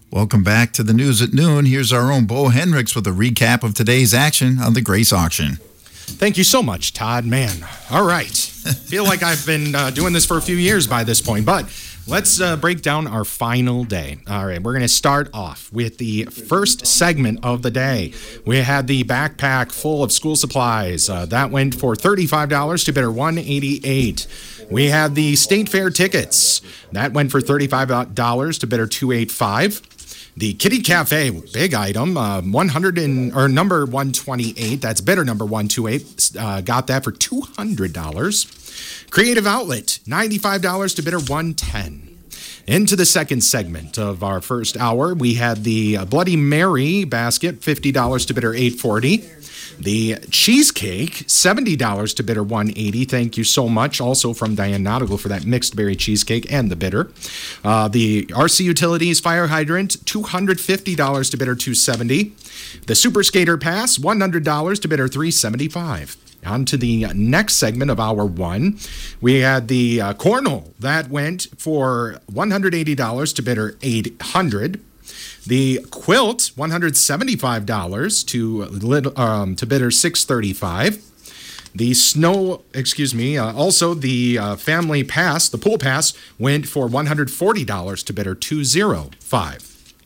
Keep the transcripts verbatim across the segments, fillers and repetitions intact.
Welcome back to the News at Noon. Here's our own Bo Hendricks with a recap of today's action on the Grace Auction. Thank you so much, Todd. Man, all right. Feel like I've been uh, doing this for a few years by this point, but let's uh, break down our final day. All right, we're going to start off with the first segment of the day. We had the backpack full of school supplies. Uh, that went for thirty-five dollars to bidder one eighty-eight. We had the State Fair tickets. That went for thirty-five dollars to bidder two eighty-five. The Kitty Cafe, big item, uh, one hundred and, or number one twenty-eight, that's bidder number one twenty-eight, uh, got that for two hundred dollars. Creative Outlet, ninety-five dollars to bidder one ten. Into the second segment of our first hour, we had the Bloody Mary basket, fifty dollars to bidder eight forty. The cheesecake, seventy dollars to bidder one eighty. Thank you so much. Also from Diane Nautigal for that mixed berry cheesecake and the bidder. Uh, the R C Utilities fire hydrant, two hundred fifty dollars to bidder two seventy. The Super Skater Pass, one hundred dollars to bidder three seventy-five. On to the next segment of hour one. We had the uh, cornhole. That went for one hundred eighty dollars to bidder eight hundred dollars. The quilt, one hundred seventy-five dollars to um, to bidder six thirty-five. The snow, excuse me, uh, also the uh, family pass, the pool pass, went for one hundred forty dollars to bidder two oh five.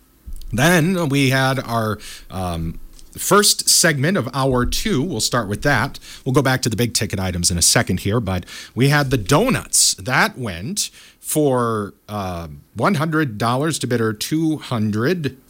Then we had our um, first segment of hour two. We'll start with that. We'll go back to the big ticket items in a second here, but we had the donuts. That went for uh, one hundred dollars to bidder two hundred dollars.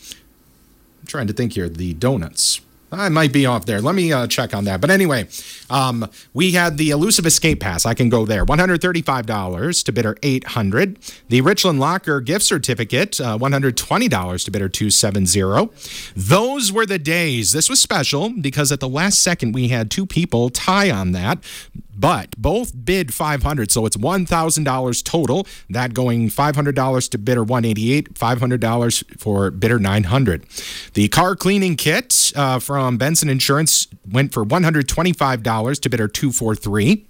I'm trying to think here. The donuts. I might be off there. Let me uh, check on that. But anyway, um, we had the Elusive Escape Pass. I can go there. one hundred thirty-five dollars to bidder eight hundred dollars. The Richland Locker gift certificate, uh, one hundred twenty dollars to bidder two seventy. Those were the days. This was special because at the last second we had two people tie on that. But both bid five hundred dollars, so it's one thousand dollars total. That going five hundred dollars to bidder one eighty-eight, five hundred dollars for bidder nine hundred dollars. The car cleaning kit uh, from Benson Insurance went for one hundred twenty-five dollars to bidder two forty-three.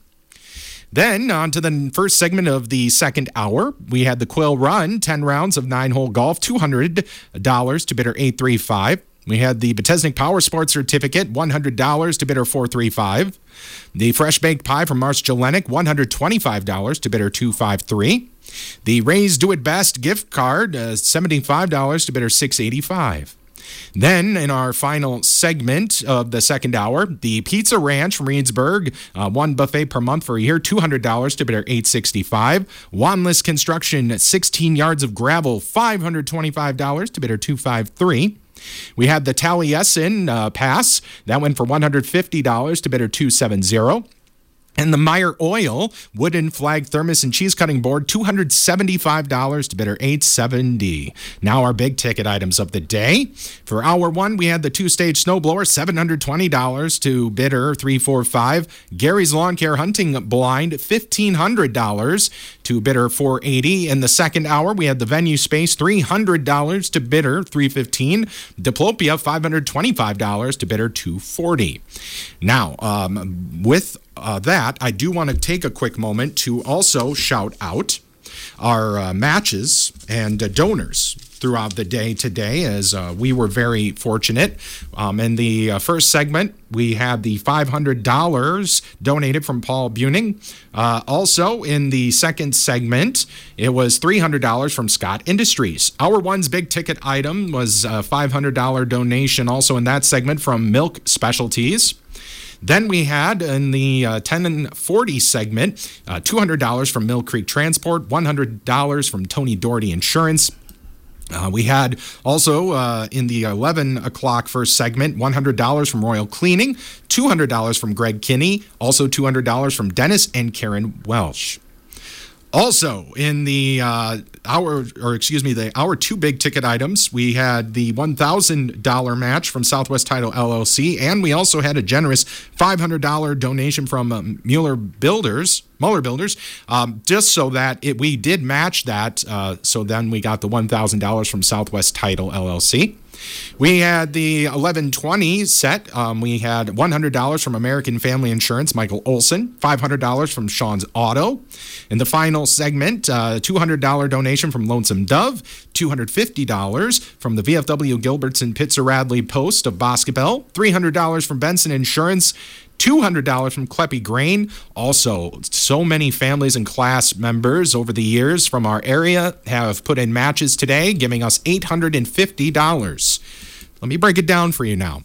Then on to the first segment of the second hour, we had the Quill Run, ten rounds of nine-hole golf, two hundred dollars to bidder eight thirty-five. We had the Betesnik Power Sports Certificate, one hundred dollars to bidder four thirty-five. The Fresh Baked Pie from Marsh Jelenik, one hundred twenty-five dollars to bidder two fifty-three. The Ray's Do It Best gift card, uh, seventy-five dollars to bidder six eighty-five. Then, in our final segment of the second hour, the Pizza Ranch from Reedsburg, uh, one buffet per month for a year, two hundred dollars to bidder eight sixty-five. Wanless Construction, sixteen yards of gravel, five hundred twenty-five dollars to bidder two fifty-three. We had the Taliesin uh, pass. That went for one hundred fifty dollars to bidder two seventy. And the Meyer Oil wooden flag thermos and cheese cutting board, two hundred seventy-five dollars to bidder eight seventy. Now our big ticket items of the day. For hour one, we had the two-stage snowblower, seven hundred twenty dollars to bidder three forty-five. Gary's Lawn Care hunting blind, fifteen hundred dollars to bidder four eighty. In the second hour, we had the venue space, three hundred dollars to bidder three fifteen. Diplopia, five hundred twenty-five dollars to bidder two forty. Now, um, with Uh, that, I do want to take a quick moment to also shout out our uh, matches and uh, donors throughout the day today, as uh, we were very fortunate. Um, in the uh, first segment, we had the five hundred dollars donated from Paul Buning. Uh, also, in the second segment, it was three hundred dollars from Scott Industries. Our one's big ticket item was a five hundred dollars donation also in that segment from Milk Specialties. Then we had in the uh, ten and forty segment, uh, two hundred dollars from Mill Creek Transport, one hundred dollars from Tony Doherty Insurance. Uh, we had also uh, in the eleven o'clock first segment, one hundred dollars from Royal Cleaning, two hundred dollars from Greg Kinney, also two hundred dollars from Dennis and Karen Welsh. Also, in the uh, hour, or excuse me, the hour two big ticket items, we had the one thousand dollars match from Southwest Title L L C, and we also had a generous five hundred dollars donation from um, Mueller Builders, Mueller Builders, um, just so that it, we did match that. Uh, so then we got the one thousand dollars from Southwest Title L L C. We had the eleven twenty set. Um, we had one hundred dollars from American Family Insurance, Michael Olson, five hundred dollars from Sean's Auto. In the final segment, uh, two hundred dollars donation donation from Lonesome Dove, two hundred fifty dollars from the V F W Gilbertson Pitzer Radley Post of Boscobel, three hundred dollars from Benson Insurance, two hundred dollars from Kleppy Grain. Also, so many families and class members over the years from our area have put in matches today, giving us eight hundred fifty dollars. Let me break it down for you now.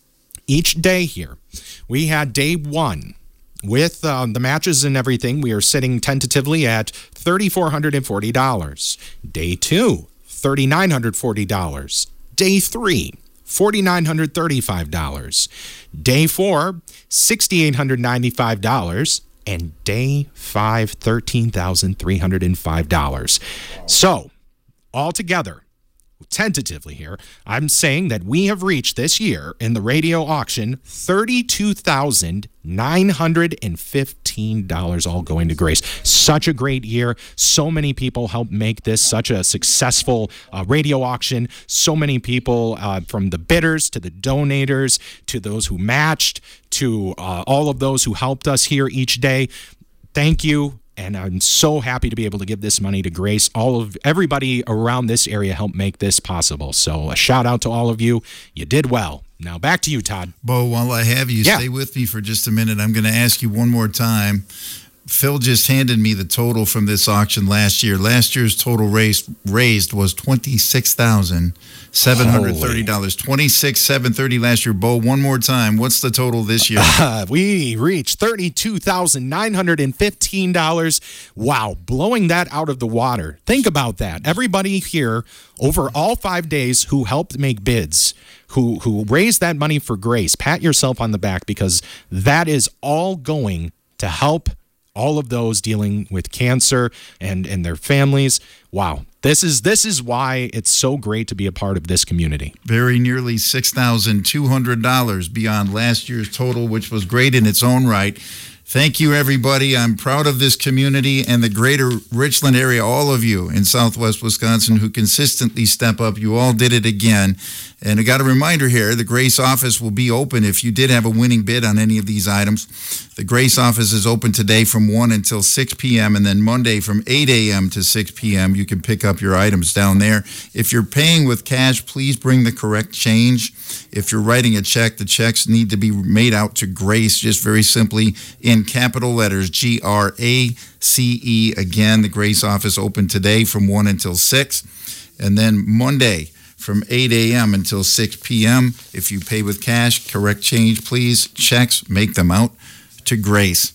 Each day here, we had day one. With um, the matches and everything, we are sitting tentatively at three thousand four hundred forty dollars. Day two, three thousand nine hundred forty dollars. Day three, four thousand nine hundred thirty-five dollars. Day four, six thousand eight hundred ninety-five dollars. And day five, thirteen thousand three hundred five dollars. So, altogether, tentatively here, I'm saying that we have reached this year in the radio auction thirty-two thousand nine hundred fifteen dollars, all going to Grace. Such a great year. So many people helped make this such a successful uh, radio auction. So many people, uh, from the bidders to the donators to those who matched to uh, all of those who helped us here each day. Thank you. And I'm so happy to be able to give this money to Grace. All of everybody around this area helped make this possible. So a shout out to all of you. You did well. Now back to you, Todd. Bo, while I have you, yeah. stay with me for just a minute. I'm going to ask you one more time. Phil just handed me the total from this auction last year. Last year's total raised, raised was twenty-six thousand seven hundred thirty dollars. twenty-six thousand seven hundred thirty dollars last year. Bo, one more time. What's the total this year? Uh, we reached thirty-two thousand nine hundred fifteen dollars. Wow, blowing that out of the water. Think about that. Everybody here over all five days who helped make bids, who who raised that money for Grace, pat yourself on the back, because that is all going to help all of those dealing with cancer and, and their families. Wow. This is this is why it's so great to be a part of this community. Very nearly six thousand two hundred dollars beyond last year's total, which was great in its own right. Thank you, everybody. I'm proud of this community and the greater Richland area, all of you in Southwest Wisconsin who consistently step up. You all did it again. And I got a reminder here, the Grace office will be open if you did have a winning bid on any of these items. The Grace office is open today from one until six p.m. and then Monday from eight a.m. to six p.m. You can pick up your items down there. If you're paying with cash, please bring the correct change. If you're writing a check, the checks need to be made out to Grace, just very simply in capital letters, G R A C E. Again, the Grace office open today from one until six. And then Monday from eight a.m. until six p.m. If you pay with cash, correct change, please. Checks, make them out to Grace.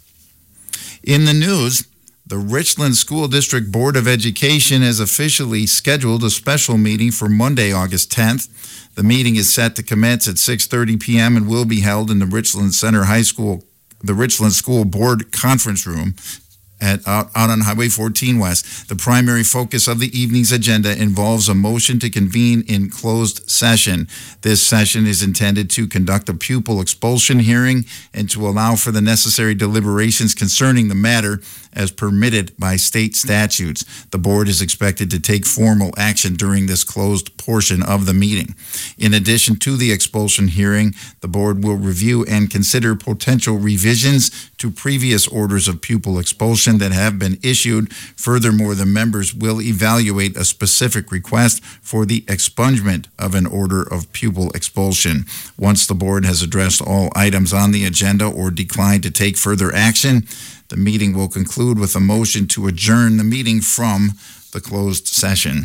In the news, the Richland School District Board of Education has officially scheduled a special meeting for Monday, August tenth. The meeting is set to commence at six thirty p.m. and will be held in the Richland Center High School, the Richland School Board Conference Room at out, out on Highway fourteen West. The primary focus of the evening's agenda involves a motion to convene in closed session. This session is intended to conduct a pupil expulsion hearing and to allow for the necessary deliberations concerning the matter as permitted by state statutes. The board is expected to take formal action during this closed portion of the meeting. In addition to the expulsion hearing, the board will review and consider potential revisions to previous orders of pupil expulsion that have been issued. Furthermore, the members will evaluate a specific request for the expungement of an order of pupil expulsion. Once the board has addressed all items on the agenda or declined to take further action, the meeting will conclude with a motion to adjourn the meeting from the closed session.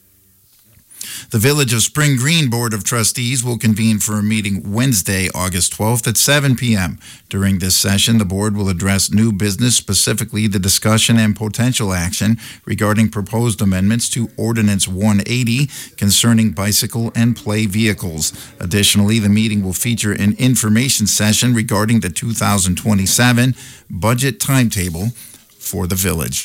The Village of Spring Green Board of Trustees will convene for a meeting Wednesday, August twelfth at seven p.m. During this session, the board will address new business, specifically the discussion and potential action regarding proposed amendments to Ordinance one eighty concerning bicycle and play vehicles. Additionally, the meeting will feature an information session regarding the two thousand twenty-seven budget timetable for the village.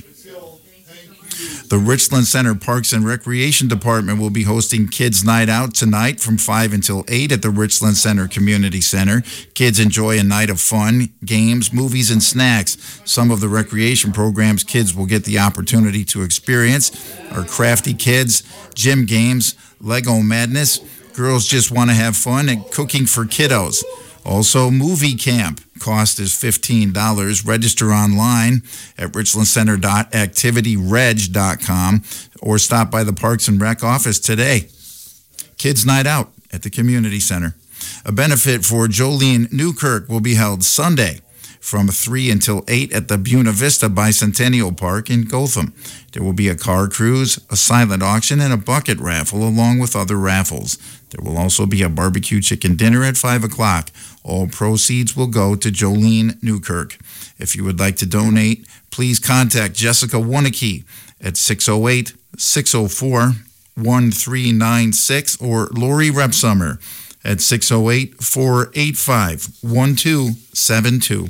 The Richland Center Parks and Recreation Department will be hosting Kids Night Out tonight from five until eight at the Richland Center Community Center. Kids enjoy a night of fun, games, movies, and snacks. Some of the recreation programs kids will get the opportunity to experience are Crafty Kids, gym games, Lego Madness, Girls Just Want to Have Fun, and Cooking for Kiddos. Also, Movie Camp. Cost is fifteen dollars. Register online at richland center dot activity reg dot com. or stop by the Parks and Rec office today. Kids Night Out at the Community Center. A benefit for Jolene Newkirk will be held Sunday from three until eight at the Buena Vista Bicentennial Park in Gotham. There will be a car cruise, a silent auction, and a bucket raffle, along with other raffles. There will also be a barbecue chicken dinner at five o'clock. All proceeds will go to Jolene Newkirk. If you would like to donate, please contact Jessica Wonicky at six oh eight, six oh four, one three nine six or Lori Repsummer at six oh eight, four eight five, one two seven two.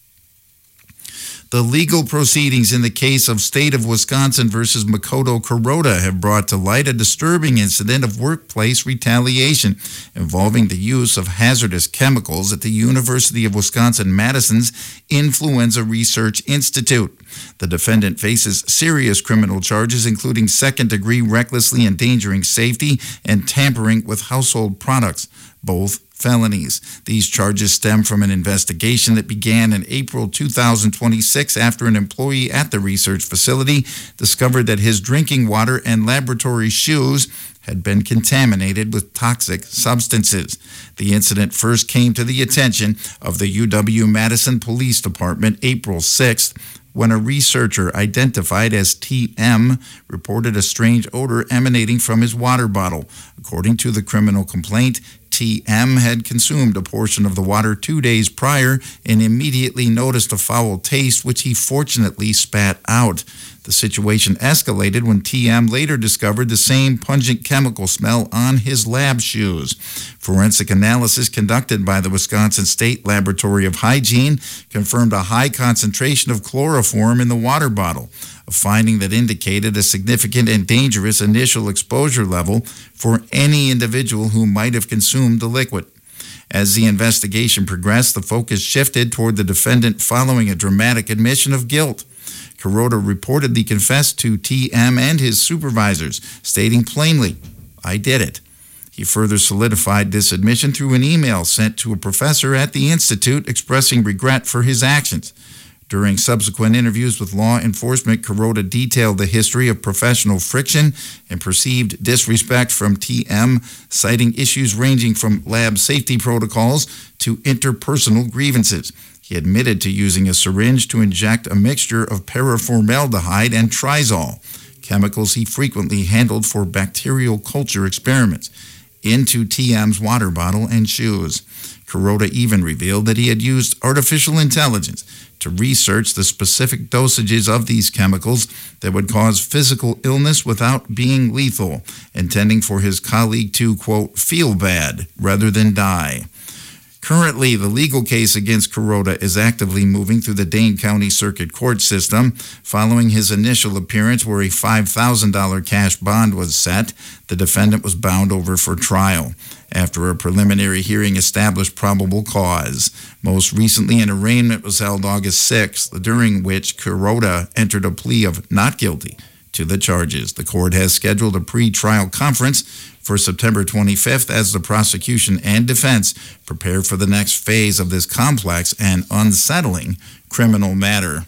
The legal proceedings in the case of State of Wisconsin versus Makoto Kuroda have brought to light a disturbing incident of workplace retaliation involving the use of hazardous chemicals at the University of Wisconsin-Madison's Influenza Research Institute. The defendant faces serious criminal charges, including second-degree recklessly endangering safety and tampering with household products, both felonies. These charges stem from an investigation that began in April two thousand twenty-six after an employee at the research facility discovered that his drinking water and laboratory shoes had been contaminated with toxic substances. The incident first came to the attention of the U W-Madison Police Department April sixth, when a researcher identified as T M reported a strange odor emanating from his water bottle. According to the criminal complaint, T M had consumed a portion of the water two days prior and immediately noticed a foul taste, which he fortunately spat out. The situation escalated when T M later discovered the same pungent chemical smell on his lab shoes. Forensic analysis conducted by the Wisconsin State Laboratory of Hygiene confirmed a high concentration of chloroform in the water bottle, a finding that indicated a significant and dangerous initial exposure level for any individual who might have consumed the liquid. As the investigation progressed, the focus shifted toward the defendant following a dramatic admission of guilt. Kuroda reportedly confessed to T M and his supervisors, stating plainly, "I did it." He further solidified this admission through an email sent to a professor at the institute expressing regret for his actions. During subsequent interviews with law enforcement, Kuroda detailed the history of professional friction and perceived disrespect from T M, citing issues ranging from lab safety protocols to interpersonal grievances. He admitted to using a syringe to inject a mixture of paraformaldehyde and trizol, chemicals he frequently handled for bacterial culture experiments, into T M's water bottle and shoes. Kuroda even revealed that he had used artificial intelligence to research the specific dosages of these chemicals that would cause physical illness without being lethal, intending for his colleague to, quote, feel bad rather than die. Currently, the legal case against Kuroda is actively moving through the Dane County Circuit Court system. Following his initial appearance where a five thousand dollars cash bond was set, the defendant was bound over for trial after a preliminary hearing established probable cause. Most recently, an arraignment was held August sixth, during which Kuroda entered a plea of not guilty to the charges. The court has scheduled a pre-trial conference for September twenty-fifth as the prosecution and defense prepare for the next phase of this complex and unsettling criminal matter.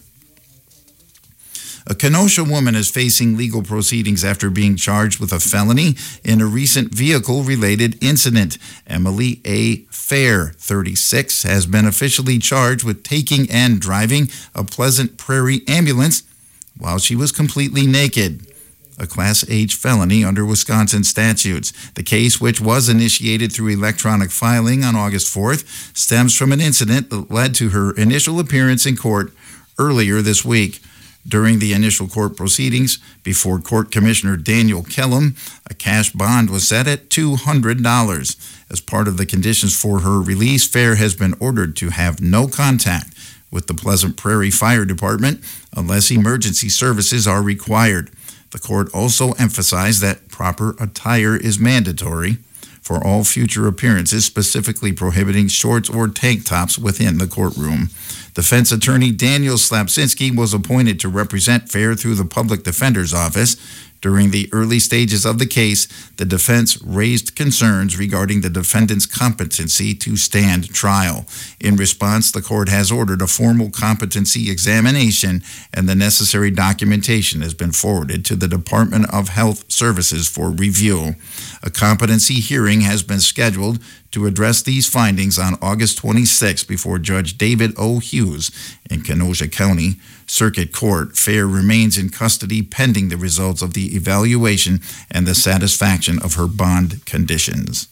A Kenosha woman is facing legal proceedings after being charged with a felony in a recent vehicle-related incident. Emily A. Fair, thirty-six, has been officially charged with taking and driving a Pleasant Prairie ambulance while she was completely naked, a Class H felony under Wisconsin statutes. The case, which was initiated through electronic filing on August fourth, stems from an incident that led to her initial appearance in court earlier this week. During the initial court proceedings before Court Commissioner Daniel Kellum, a cash bond was set at two hundred dollars. As part of the conditions for her release, Fair has been ordered to have no contact with the Pleasant Prairie Fire Department unless emergency services are required. The court also emphasized that proper attire is mandatory for all future appearances, specifically prohibiting shorts or tank tops within the courtroom. Defense attorney Daniel Slapsinski was appointed to represent Fair through the Public Defender's Office. During the early stages of the case, the defense raised concerns regarding the defendant's competency to stand trial. In response, the court has ordered a formal competency examination, and the necessary documentation has been forwarded to the Department of Health Services for review. A competency hearing has been scheduled to address these findings on August twenty-sixth before Judge David O. Hughes in Kenosha County Circuit Court. Fair remains in custody pending the results of the evaluation and the satisfaction of her bond conditions.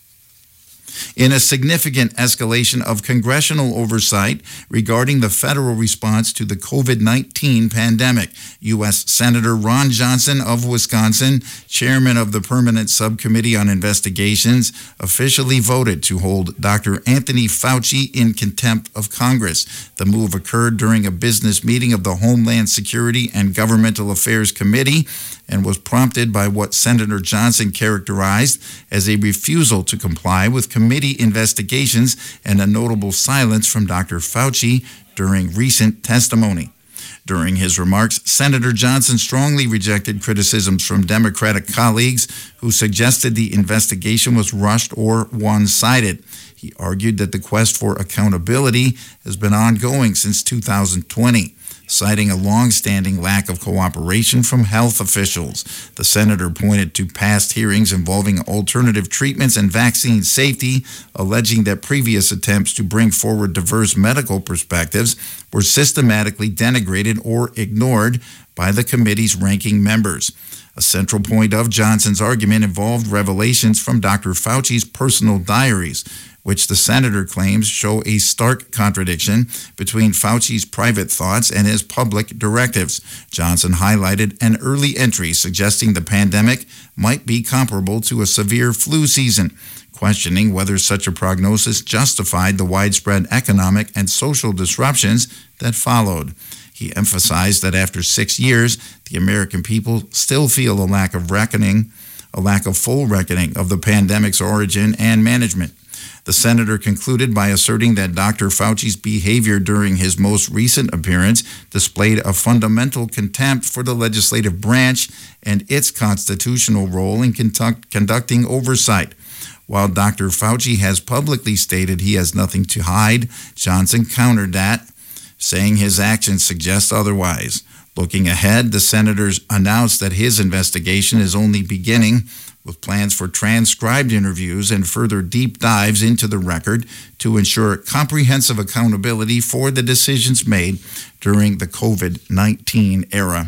In a significant escalation of congressional oversight regarding the federal response to the COVID nineteen pandemic, U S Senator Ron Johnson of Wisconsin, chairman of the Permanent Subcommittee on Investigations, officially voted to hold Doctor Anthony Fauci in contempt of Congress. The move occurred during a business meeting of the Homeland Security and Governmental Affairs Committee and was prompted by what Senator Johnson characterized as a refusal to comply with committee investigations and a notable silence from Doctor Fauci during recent testimony. During his remarks, Senator Johnson strongly rejected criticisms from Democratic colleagues who suggested the investigation was rushed or one-sided. He argued that the quest for accountability has been ongoing since two thousand twenty. Citing a long-standing lack of cooperation from health officials. The senator pointed to past hearings involving alternative treatments and vaccine safety, alleging that previous attempts to bring forward diverse medical perspectives were systematically denigrated or ignored by the committee's ranking members. A central point of Johnson's argument involved revelations from Doctor Fauci's personal diaries, which the senator claims show a stark contradiction between Fauci's private thoughts and his public directives. Johnson highlighted an early entry suggesting the pandemic might be comparable to a severe flu season, questioning whether such a prognosis justified the widespread economic and social disruptions that followed. He emphasized that after six years, the American people still feel a lack of reckoning, a lack of full reckoning of the pandemic's origin and management. The senator concluded by asserting that Doctor Fauci's behavior during his most recent appearance displayed a fundamental contempt for the legislative branch and its constitutional role in conduct, conducting oversight. While Doctor Fauci has publicly stated he has nothing to hide, Johnson countered that, saying his actions suggest otherwise. Looking ahead, the senators announced that his investigation is only beginning, with plans for transcribed interviews and further deep dives into the record to ensure comprehensive accountability for the decisions made during the COVID nineteen era.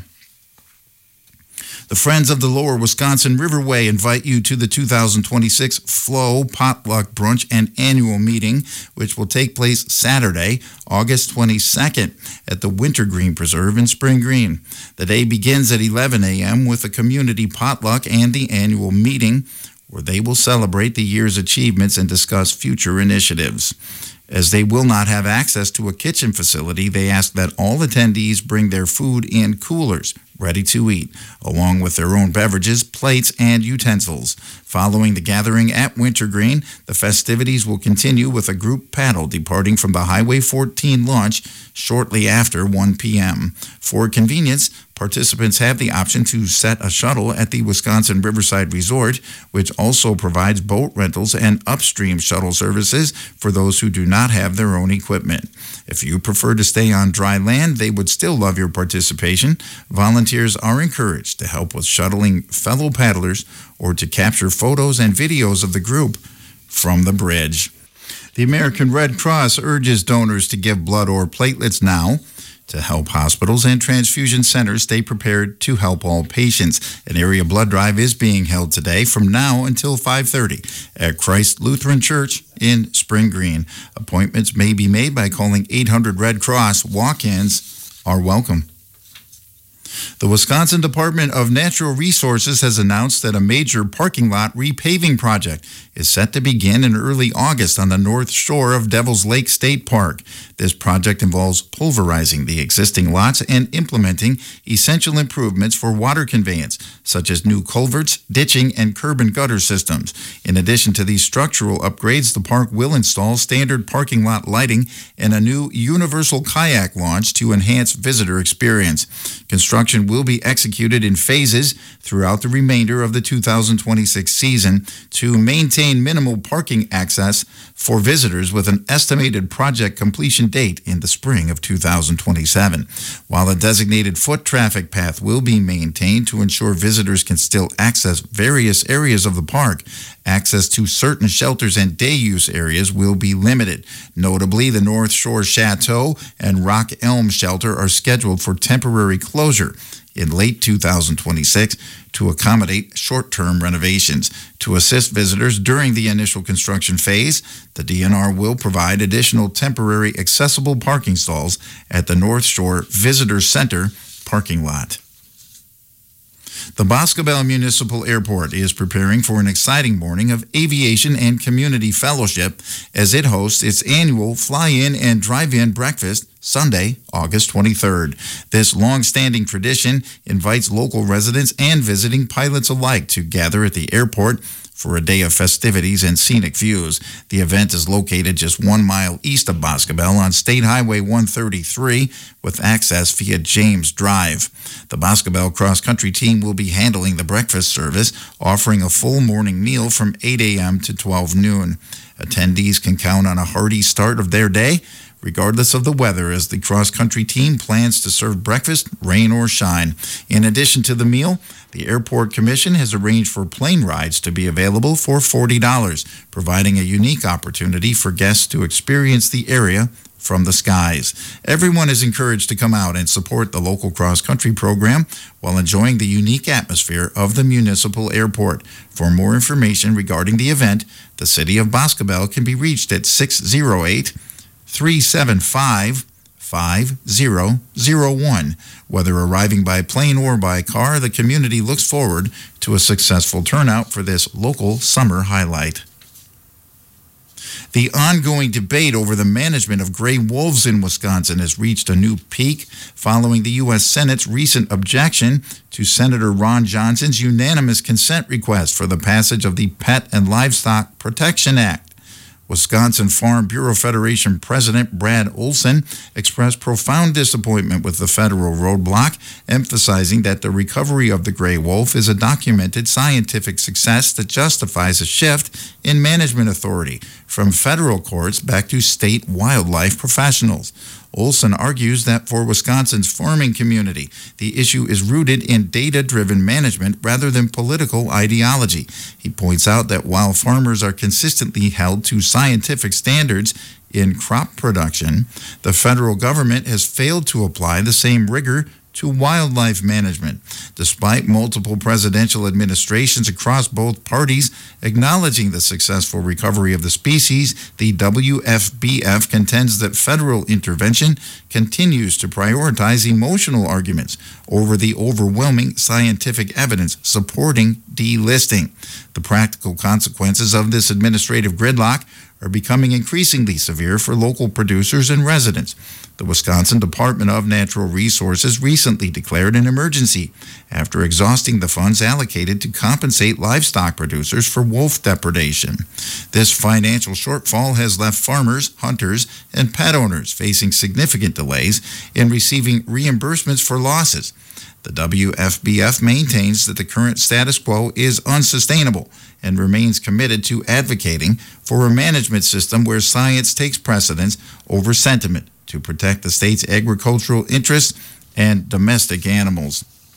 The Friends of the Lower Wisconsin Riverway invite you to the two thousand twenty-six Flow Potluck Brunch and Annual Meeting, which will take place Saturday, August twenty-second at the Wintergreen Preserve in Spring Green. The day begins at eleven a.m. with a community potluck and the annual meeting, where they will celebrate the year's achievements and discuss future initiatives. As they will not have access to a kitchen facility, they ask that all attendees bring their food in coolers, ready to eat, along with their own beverages, plates, and utensils. Following the gathering at Wintergreen, the festivities will continue with a group paddle departing from the Highway fourteen launch shortly after one p.m. For convenience, participants have the option to set a shuttle at the Wisconsin Riverside Resort, which also provides boat rentals and upstream shuttle services for those who do not have their own equipment. If you prefer to stay on dry land, they would still love your participation. Volunteers are encouraged to help with shuttling fellow paddlers or to capture photos and videos of the group from the bridge. The American Red Cross urges donors to give blood or platelets now to help hospitals and transfusion centers stay prepared to help all patients. An area blood drive is being held today from now until five thirty at Christ Lutheran Church in Spring Green. Appointments may be made by calling eight hundred Red Cross. Walk-ins are welcome. The Wisconsin Department of Natural Resources has announced that a major parking lot repaving project is set to begin in early August on the north shore of Devil's Lake State Park. This project involves pulverizing the existing lots and implementing essential improvements for water conveyance, such as new culverts, ditching, and curb and gutter systems. In addition to these structural upgrades, the park will install standard parking lot lighting and a new universal kayak launch to enhance visitor experience. Construction construction will be executed in phases throughout the remainder of the two thousand twenty-six season to maintain minimal parking access for visitors, with an estimated project completion date in the spring of two thousand twenty-seven. While a designated foot traffic path will be maintained to ensure visitors can still access various areas of the park, access to certain shelters and day use areas will be limited. Notably, the North Shore Chateau and Rock Elm Shelter are scheduled for temporary closure in late two thousand twenty-six to accommodate short-term renovations. To assist visitors during the initial construction phase, the D N R will provide additional temporary accessible parking stalls at the North Shore Visitor Center parking lot. The Boscobel Municipal Airport is preparing for an exciting morning of aviation and community fellowship as it hosts its annual fly-in and drive-in breakfast Sunday, August twenty-third. This long-standing tradition invites local residents and visiting pilots alike to gather at the airport for a day of festivities and scenic views. The event is located just one mile east of Boscobel on State Highway one thirty-three with access via James Drive. The Boscobel cross-country team will be handling the breakfast service, offering a full morning meal from eight a.m. to twelve noon. Attendees can count on a hearty start of their day, regardless of the weather, as the cross-country team plans to serve breakfast, rain or shine. In addition to the meal, the Airport Commission has arranged for plane rides to be available for forty dollars, providing a unique opportunity for guests to experience the area from the skies. Everyone is encouraged to come out and support the local cross-country program while enjoying the unique atmosphere of the municipal airport. For more information regarding the event, the City of Boscobel can be reached at six oh eight, three seven five, five zero zero one. Whether arriving by plane or by car, the community looks forward to a successful turnout for this local summer highlight. The ongoing debate over the management of gray wolves in Wisconsin has reached a new peak following the U S Senate's recent objection to Senator Ron Johnson's unanimous consent request for the passage of the Pet and Livestock Protection Act. Wisconsin Farm Bureau Federation President Brad Olson expressed profound disappointment with the federal roadblock, emphasizing that the recovery of the gray wolf is a documented scientific success that justifies a shift in management authority from federal courts back to state wildlife professionals. Olson argues that for Wisconsin's farming community, the issue is rooted in data-driven management rather than political ideology. He points out that while farmers are consistently held to scientific standards in crop production, the federal government has failed to apply the same rigor to wildlife management. Despite multiple presidential administrations across both parties acknowledging the successful recovery of the species, the W F B F contends that federal intervention continues to prioritize emotional arguments over the overwhelming scientific evidence supporting delisting. The practical consequences of this administrative gridlock are becoming increasingly severe for local producers and residents. The Wisconsin Department of Natural Resources recently declared an emergency after exhausting the funds allocated to compensate livestock producers for wolf depredation. This financial shortfall has left farmers, hunters, and pet owners facing significant delays in receiving reimbursements for losses. The W F B F maintains that the current status quo is unsustainable and remains committed to advocating for a management system where science takes precedence over sentiment to protect the state's agricultural interests and domestic animals.